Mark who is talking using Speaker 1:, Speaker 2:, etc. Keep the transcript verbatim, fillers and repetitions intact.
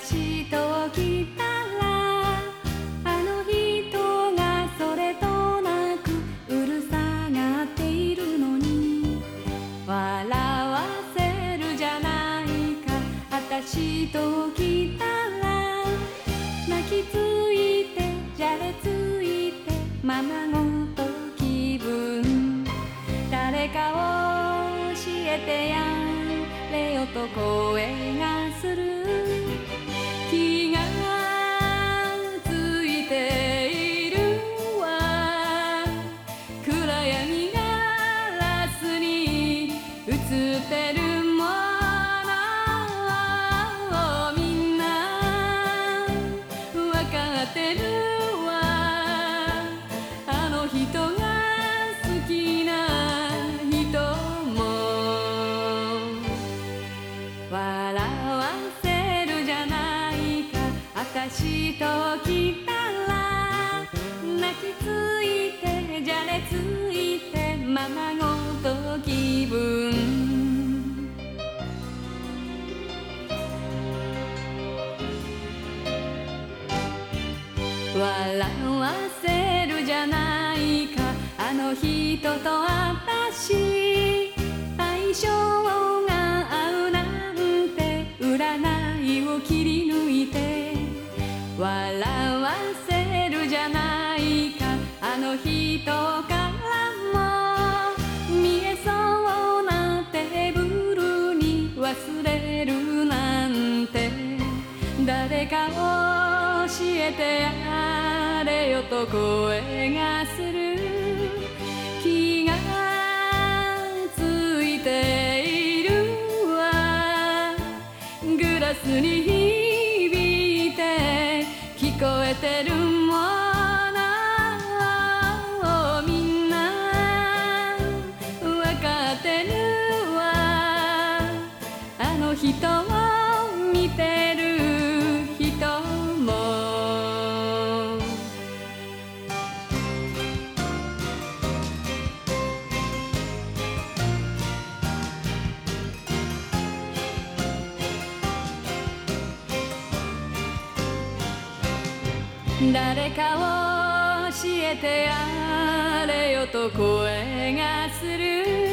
Speaker 1: 私と来たらあの人がそれとなくうるさがっているのに笑わせるじゃないか。私と来たら泣きついてじゃれついてままごと気分誰か教えてやれよと声がする。気がついているわ暗闇ガラスに映ってるものをみんなわかってるわ。あの人が好きな人も笑わせるじゃないか。私と来たら泣きついてじゃれついてままごと気分笑わせるじゃないか。あの人と私相性が合うなんて占いを切り抜いて笑わせるじゃないか。あの人からも見えそうなテーブルに忘れるなんて誰か教えてやれよと声がする。気がついているわグラスに響いて聞こえてるものをみんなわかってるわ。あの人を見てる人も誰か教えてやれよと声がする。